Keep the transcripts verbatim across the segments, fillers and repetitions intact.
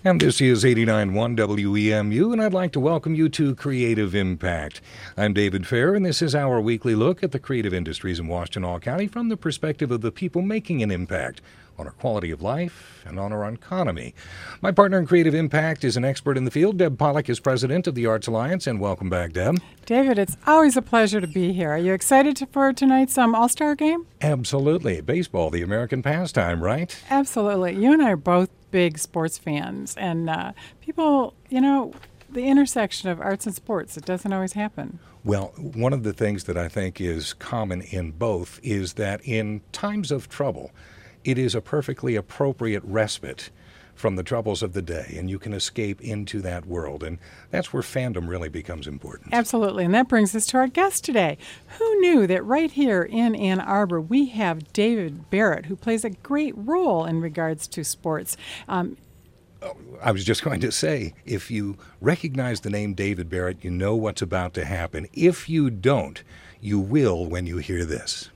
And this is eighty-nine point one W E M U, and I'd like to welcome you to Creative Impact. I'm David Fair, and this is our weekly look at the creative industries in Washtenaw County from the perspective of the people making an impact on our quality of life and on our economy. My partner in Creative Impact is an expert in the field. Deb Pollock is president of the Arts Alliance, and welcome back, Deb. David, it's always a pleasure to be here. Are you excited to, for tonight's um, All-Star game? Absolutely. Baseball, the American pastime, right? Absolutely. You and I are both big sports fans, and uh, people, you know, the intersection of arts and sports, it doesn't always happen. Well, one of the things that I think is common in both is that in times of trouble, it is a perfectly appropriate respite from the troubles of the day, and you can escape into that world. And that's where fandom really becomes important. Absolutely. And that brings us to our guest today. Who knew that right here in Ann Arbor, we have David Barrett, who plays a great role in regards to sports. Um, I was just going to say, if you recognize the name David Barrett, you know what's about to happen. If you don't, you will when you hear this.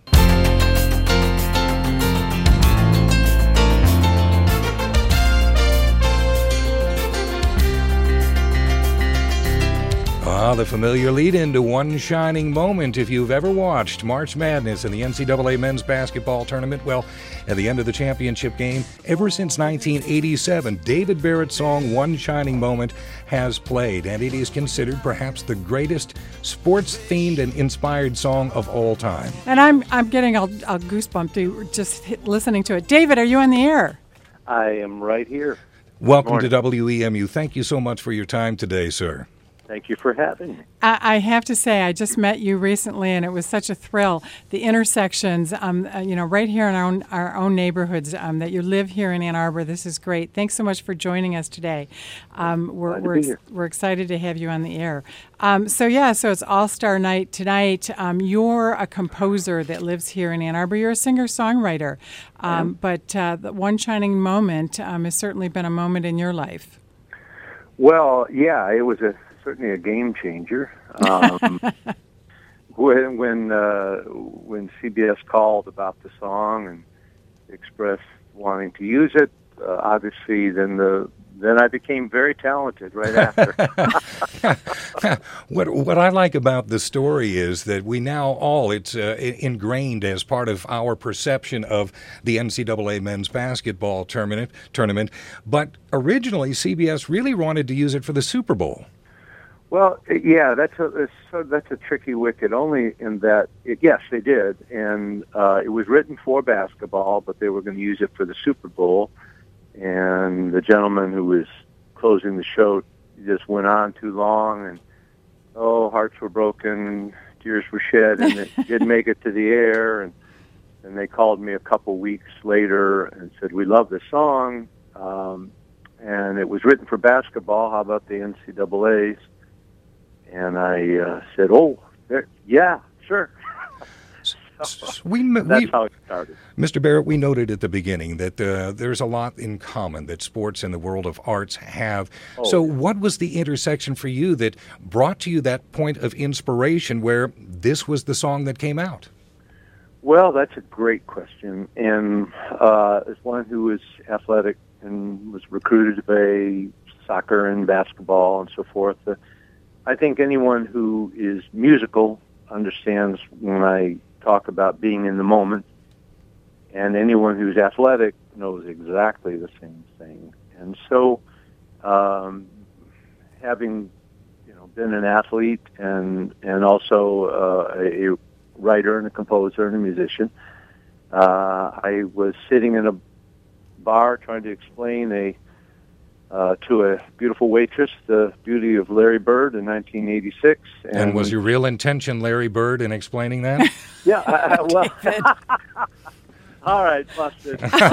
Ah, the familiar lead-in to One Shining Moment. If you've ever watched March Madness in the N C double A men's basketball tournament, well, at the end of the championship game, ever since nineteen eighty-seven, David Barrett's song One Shining Moment has played, and it is considered perhaps the greatest sports-themed and inspired song of all time. And I'm I'm getting a, a goosebump to just hit, listening to it. David, are you on the air? I am right here. Welcome to W E M U. Thank you so much for your time today, sir. Thank you for having me. I, I have to say, I just met you recently, and it was such a thrill. The intersections, um, uh, you know, right here in our own, our own neighborhoods, um, that you live here in Ann Arbor. This is great. Thanks so much for joining us today. Um, we're Glad to we're, be ex- here. we're excited to have you on the air. Um, so yeah, so it's All-Star Night tonight. Um, you're a composer that lives here in Ann Arbor. You're a singer-songwriter, um, but uh, the One Shining Moment um, has certainly been a moment in your life. Well, yeah, it was a certainly a game changer. Um, when when uh, when C B S called about the song and expressed wanting to use it, uh, obviously, then the then I became very talented right after. what what I like about the story is that we now all, it's uh, ingrained as part of our perception of the N C double A men's basketball tournament. Tournament, but originally C B S really wanted to use it for the Super Bowl. Well, yeah, that's a it's, so that's a tricky wicket. Only in that, it, yes, they did, and uh, it was written for basketball, but they were going to use it for the Super Bowl. And the gentleman who was closing the show just went on too long, and oh, hearts were broken, tears were shed, and it didn't make it to the air. And and they called me a couple weeks later and said, "We love this song, um, and it was written for basketball. How about the N C double A's?" And I uh, said, "Oh, there, yeah, sure." so, we, that's we, how it started. Mister Barrett, we noted at the beginning that uh, there's a lot in common that sports and the world of arts have. Oh, so yeah. what was the intersection for you that brought to you that point of inspiration where this was the song that came out? Well, that's a great question. And uh, as one who was athletic and was recruited to play soccer and basketball and so forth, uh, I think anyone who is musical understands when I talk about being in the moment, and anyone who's athletic knows exactly the same thing. And so, um, having you know been an athlete and and also uh, a writer and a composer and a musician, uh, I was sitting in a bar trying to explain a Uh, to a beautiful waitress, the beauty of Larry Bird in nineteen eighty-six. And, and was your real intention Larry Bird in explaining that? Yeah, uh, well, all right, busted.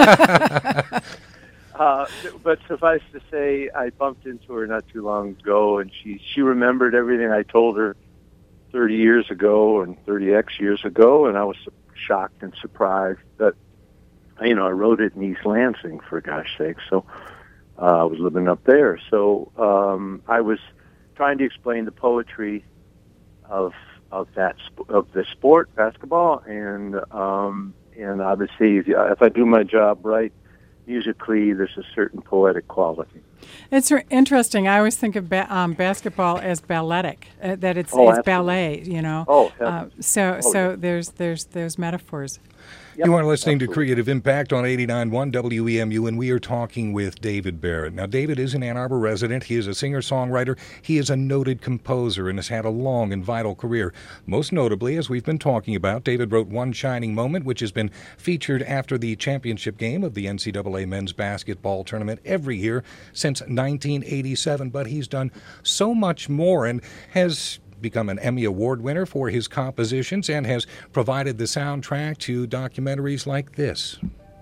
uh, but suffice to say, I bumped into her not too long ago, and she, she remembered everything I told her thirty years ago and thirty X years ago, and I was shocked and surprised that, you know, I wrote it in East Lansing, for gosh sake, so... Uh, I was living up there, so um, I was trying to explain the poetry of of that sp- of the sport, basketball, and um, and obviously, if, if I do my job right, musically there's a certain poetic quality. It's r- interesting. I always think of ba- um, basketball as balletic, uh, that it's, Oh, it's absolutely. ballet. You know. Oh, uh, heavens. so Oh, so yeah. there's there's there's metaphors. Yep, You are listening absolutely. to Creative Impact on eighty-nine point one W E M U, and we are talking with David Barrett. Now, David is an Ann Arbor resident. He is a singer-songwriter. He is a noted composer and has had a long and vital career. Most notably, as we've been talking about, David wrote One Shining Moment, which has been featured after the championship game of the N C double A men's basketball tournament every year since nineteen eighty-seven. But he's done so much more and has become an Emmy Award winner for his compositions and has provided the soundtrack to documentaries like this.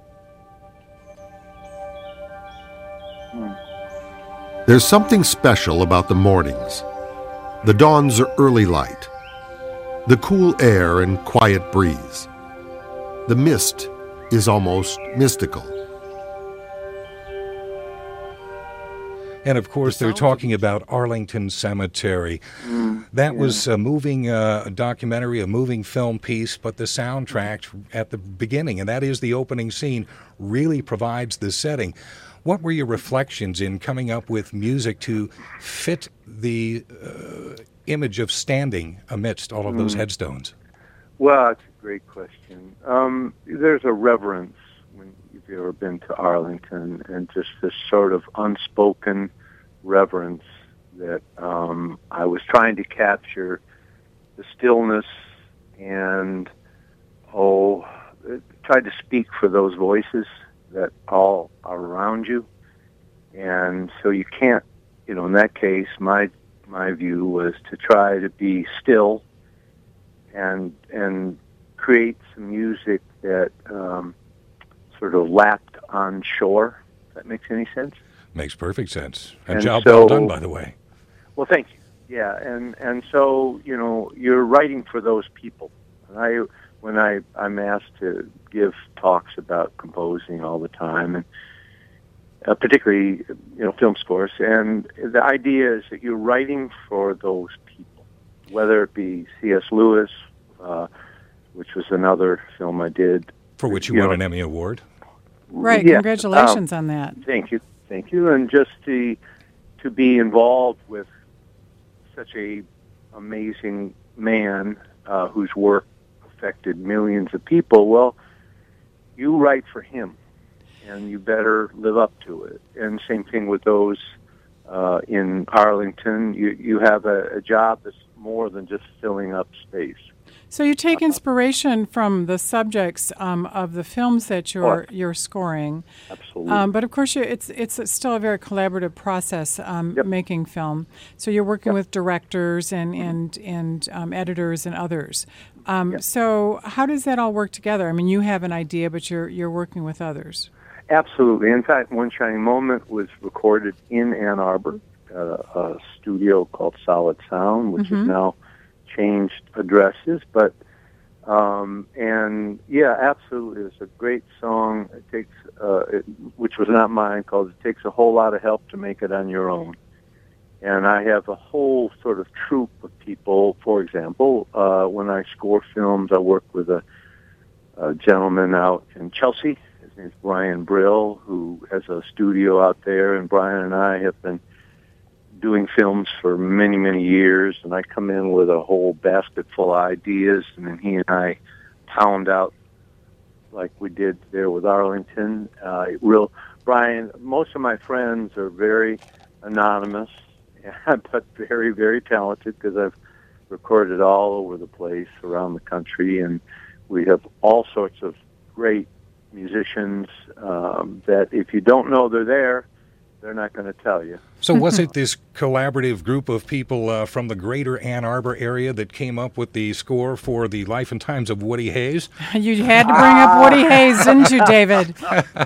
There's something special about the mornings. The dawn's early light, the cool air and quiet breeze. The mist is almost mystical. And of course, The they're sounds talking of- about Arlington Cemetery. Mm, That yeah. was a moving uh, documentary, a moving film piece, but the soundtrack at the beginning, and that is the opening scene, really provides the setting. What were your reflections in coming up with music to fit the uh, image of standing amidst all of those Mm. headstones? Well, it's a great question. Um, there's a reverence when you've ever been to Arlington, and just this sort of unspoken reverence that um, I was trying to capture, the stillness, and oh, tried to speak for those voices that all are around you. And so you can't, you know, in that case, my my view was to try to be still and and create some music that um, sort of lapped on shore. If that makes any sense? Makes perfect sense. And, And job so- well done, by the way. Well, thank you. Yeah, and and so you know you're writing for those people. And I when I I'm asked to give talks about composing all the time, and uh, particularly you know film scores, and the idea is that you're writing for those people, whether it be C S Lewis, uh, which was another film I did. For which you You won know, an Emmy Award. Right. Yeah, Congratulations on that. Thank you, thank you, and just to to be involved with such a amazing man uh, whose work affected millions of people. Well, you write for him, and you better live up to it. And same thing with those uh, in Arlington. You you have a, a job that's more than just filling up space. So you take inspiration from the subjects um, of the films that you're Oh. you're scoring, Absolutely. um, but of course you, it's it's still a very collaborative process um, Yep. making film. So you're working Yep. with directors and and and um, editors and others. Um, Yep. So how does that all work together? I mean, you have an idea, but you're you're working with others. Absolutely. In fact, One Shining Moment was recorded in Ann Arbor at a, a studio called Solid Sound, which Mhm. has now changed addresses. But um, and yeah, absolutely, it's a great song. It takes, uh, it, which was not mine, called "It Takes a Whole Lot of Help to Make It on Your Own." And I have a whole sort of troupe of people. For example, uh, when I score films, I work with a, a gentleman out in Chelsea. His name's Brian Brill, who has a studio out there, and Brian and I have been doing films for many, many years, and I come in with a whole basket full of ideas, and then he and I pound out like we did there with Arlington. Uh, real Brian, most of my friends are very anonymous, but very, very talented because I've recorded all over the place around the country, and we have all sorts of great musicians um, that if you don't know they're there, they're not going to tell you. So was it this collaborative group of people uh, from the greater Ann Arbor area that came up with the score for The Life and Times of Woody Hayes? You had to bring up Woody Hayes, didn't you, David?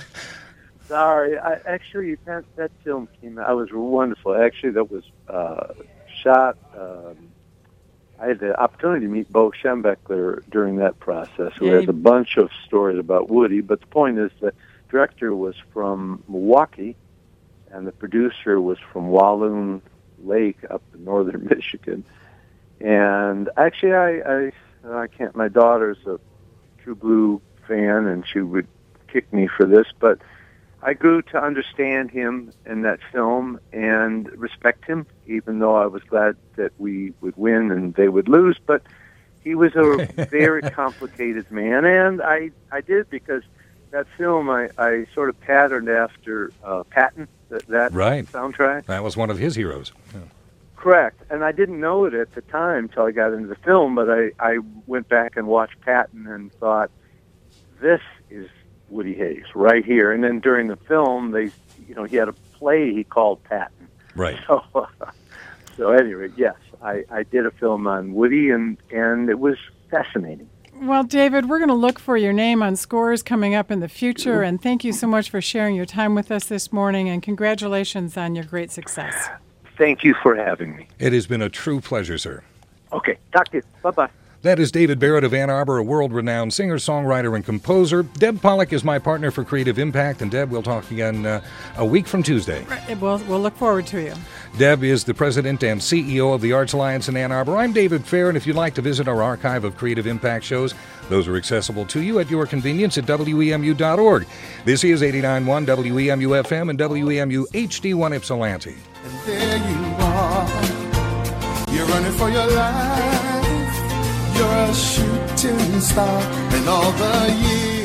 Sorry, I, actually, that that film came out. It was wonderful. Actually, that was uh, shot. Um, I had the opportunity to meet Bo Schembechler during that process, who Yeah, has you- a bunch of stories about Woody. But the point is, the director was from Milwaukee, and the producer was from Walloon Lake up in northern Michigan. And actually, I I, I can't. My daughter's a True Blue fan, and she would kick me for this, but I grew to understand him in that film and respect him, even though I was glad that we would win and they would lose. But he was a very complicated man, and I, I did because that film I, I sort of patterned after uh, Patton, that, that right. soundtrack. That was one of his heroes. Yeah. Correct, and I didn't know it at the time until I got into the film, but I, I went back and watched Patton and thought, this is Woody Hayes right here. And then during the film, they, you know, he had a play he called Patton. Right. So, uh, so anyway, yes, I, I did a film on Woody, and, and it was fascinating. Well, David, we're going to look for your name on scores coming up in the future, and thank you so much for sharing your time with us this morning, and congratulations on your great success. Thank you for having me. It has been a true pleasure, sir. Okay, talk to you. Bye-bye. That is David Barrett of Ann Arbor, a world-renowned singer, songwriter, and composer. Deb Pollock is my partner for Creative Impact, and Deb, we'll talk again uh, a week from Tuesday. Right. We'll, we'll look forward to you. Deb is the president and C E O of the Arts Alliance in Ann Arbor. I'm David Fair, and if you'd like to visit our archive of Creative Impact shows, those are accessible to you at your convenience at W E M U dot org. This is eighty-nine point one W E M U F M and W E M U H D one Ypsilanti. And there you are, you're running for your life, you're a shooting star, and all the years